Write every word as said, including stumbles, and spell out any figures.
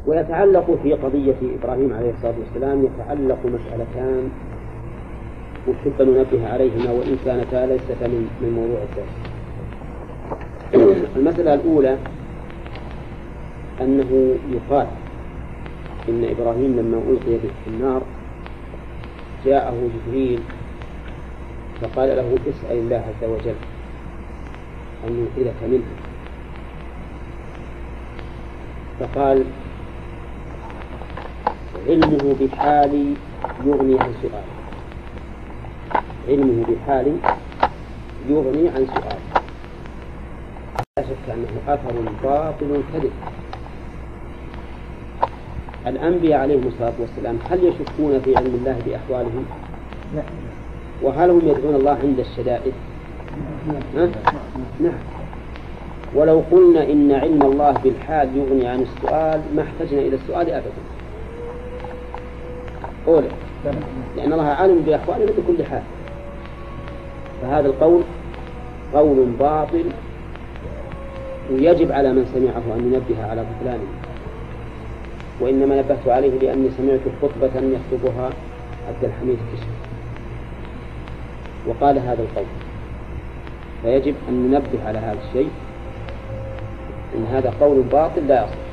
ويتعلق في قضية إبراهيم عليه الصلاة والسلام يتعلق مسألتان نحب أن ننبه عليهما وإن كانتا ليستا من موضوع الدرس. المسألة الأولى أنه يقال إن إبراهيم لما ألقي في النار جاءه جبريل فقال له اسأل الله عز وجل أن ينقذك منها، فقال علمه بحالي يغني عن سؤالي، علمه بحالي يغني عن سؤالي. لا شك أنه أثر باطل كذب. الأنبياء عليهم الصلاة والسلام هل يشكون في علم الله بأحوالهم؟ لا. وهل هم يدعون الله عند الشدائد؟ ها؟ نعم. ولو قلنا إن علم الله بالحال يغني عن السؤال ما احتجنا إلى السؤال أبدا. أولا لأن الله عالم بأحوالنا بكل حال، فهذا القول قول باطل ويجب على من سمعه أن ينبه على بطلانه. وإنما نبهت عليه لأني سمعت خطبة يخطبها عبد الحميد كشف وقال هذا القول، فيجب أن ننبه على هذا الشيء، إن هذا قول باطل لا يصح.